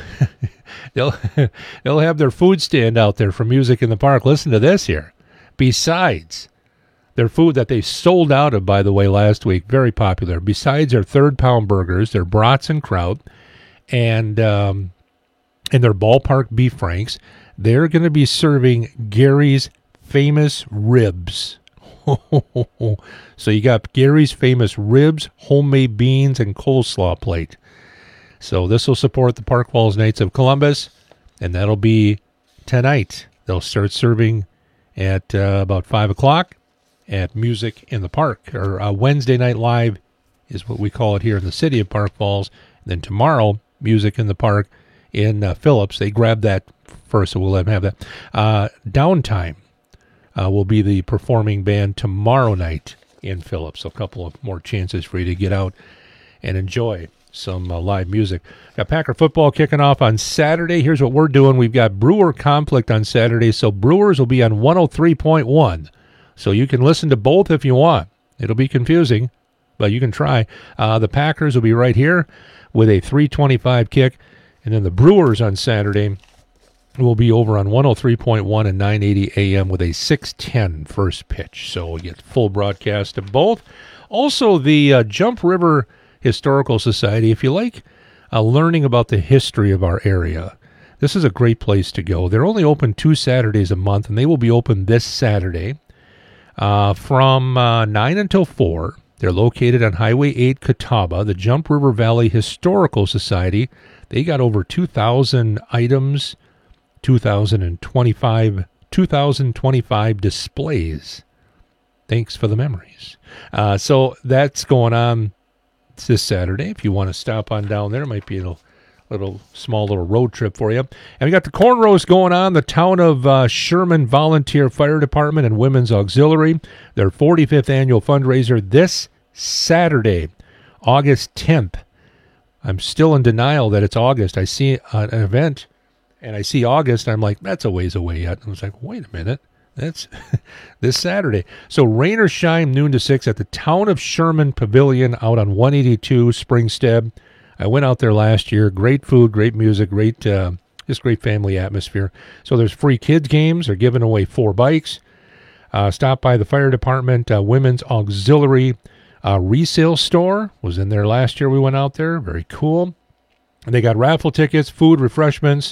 they'll have their food stand out there for music in the park. Listen to this here. Besides their food that they sold out of, by the way, last week, very popular. Besides their third-pound burgers, their brats and kraut, and their ballpark beef franks, they're going to be serving Gary's famous ribs. So you got Gary's famous ribs, homemade beans, and coleslaw plate. So this will support the Park Falls Knights of Columbus, and that'll be tonight. They'll start serving at about 5 o'clock at Music in the Park, or Wednesday Night Live is what we call it here in the city of Park Falls. And then tomorrow, Music in the Park in Phillips. They grabbed that first, so we'll let them have that. Downtime will be the performing band tomorrow night in Phillips. So a couple of more chances for you to get out and enjoy some live music. Got Packer football kicking off on Saturday. Here's what we're doing. We've got Brewer Conflict on Saturday, so Brewers will be on 103.1. So you can listen to both if you want. It'll be confusing, but you can try. The Packers will be right here with a 3:25 kick, and then the Brewers on Saturday will be over on 103.1 and 980 AM with a 6:10 first pitch. So we get full broadcast of both. Also, the Jump River Historical Society, if you like learning about the history of our area, this is a great place to go. They're only open 2 Saturdays a month, and they will be open this Saturday from 9 until 4. They're located on Highway 8, Catawba. The Jump River Valley Historical Society, they got over 2,000 items, 2,025 displays. Thanks for the memories. So that's going on this Saturday. If you want to stop on down there, it might be a small road trip for you. And we got the corn roast going on. The town of Sherman Volunteer Fire Department and Women's Auxiliary, their 45th annual fundraiser this Saturday, August 10th. I'm still in denial that it's August. I see an event and I see August, and I'm like, that's a ways away yet. And I was like, wait a minute. That's this Saturday. So rain or shine, noon to 6 at the Town of Sherman Pavilion out on 182 Springstead. I went out there last year. Great food, great music, just great family atmosphere. So there's free kids games. They're giving away 4 bikes. Stop by the fire department. Women's Auxiliary resale store was in there last year. We went out there. Very cool. And they got raffle tickets, food, refreshments.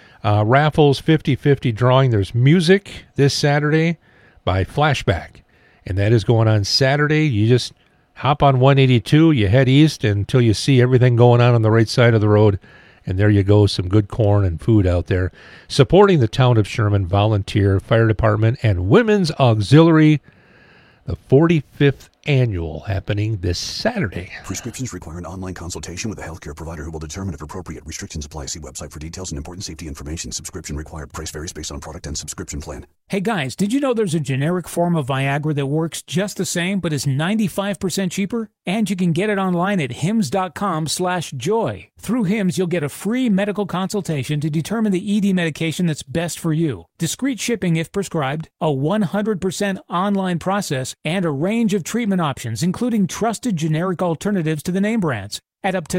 Raffles, 50-50 drawing. There's music this Saturday by Flashback, and that is going on Saturday. You just hop on 182, you head east until you see everything going on the right side of the road, and there you go, some good corn and food out there. Supporting the Town of Sherman Volunteer Fire Department and Women's Auxiliary, the 45th annual happening this Saturday. Prescriptions require an online consultation with a healthcare provider who will determine if appropriate. Restrictions apply. See website for details and important safety information. Subscription required. Price varies based on product and subscription plan. Hey guys, did you know there's a generic form of Viagra that works just the same but is 95% cheaper? And you can get it online at hims.com/joy. Through Hims, you'll get a free medical consultation to determine the ED medication that's best for you. Discreet shipping if prescribed, a 100% online process, and a range of treatment options, including trusted generic alternatives to the name brands, at up to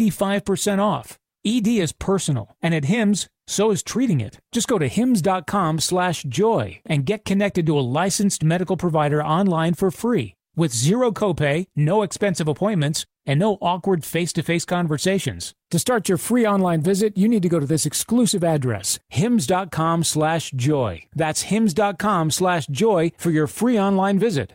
95% off. ED is personal, and at Hims, so is treating it. Just go to hims.com/joy and get connected to a licensed medical provider online for free, with zero copay, no expensive appointments, and no awkward face-to-face conversations. To start your free online visit, you need to go to this exclusive address, hims.com/joy. That's hims.com/joy for your free online visit.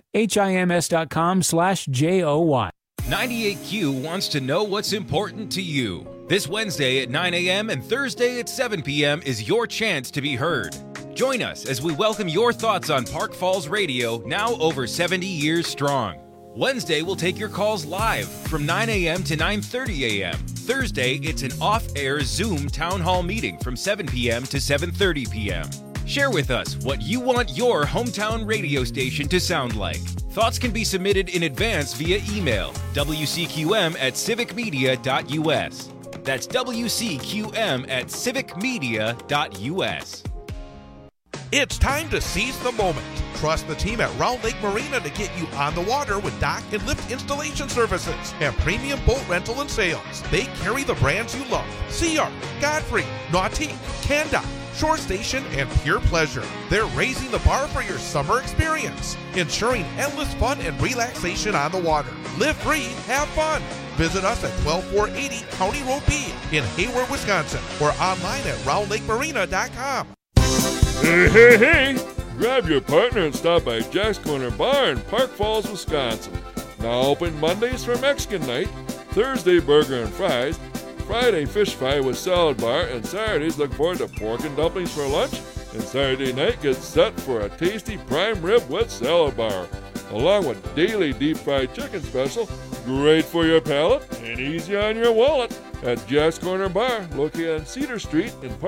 HIMS.com/JOY. 98Q wants to know what's important to you. This Wednesday at 9 a.m. and Thursday at 7 p.m. is your chance to be heard. Join us as we welcome your thoughts on Park Falls Radio, now over 70 years strong. Wednesday, we'll take your calls live from 9 a.m. to 9:30 a.m. Thursday, it's an off-air Zoom town hall meeting from 7 p.m. to 7:30 p.m. Share with us what you want your hometown radio station to sound like. Thoughts can be submitted in advance via email, wcqm@civicmedia.us. That's WCQM at civicmedia.us. It's time to seize the moment. Trust the team at Round Lake Marina to get you on the water with dock and lift installation services and premium boat rental and sales. They carry the brands you love: Sea Art, Godfrey, Nautique, Can-Dock, Shore Station, and Pure Pleasure. They're raising the bar for your summer experience, ensuring endless fun and relaxation on the water. Live free, have fun. Visit us at 12480 County Road B in Hayward, Wisconsin, or online at roundlakemarina.com. Hey! Grab your partner and stop by Jack's Corner Bar in Park Falls, Wisconsin. Now open Mondays for Mexican night, Thursday burger and fries, Friday fish fry with salad bar, and Saturdays look forward to pork and dumplings for lunch, and Saturday night gets set for a tasty prime rib with salad bar, along with daily deep fried chicken special, great for your palate and easy on your wallet, at Jack's Corner Bar, located on Cedar Street in Park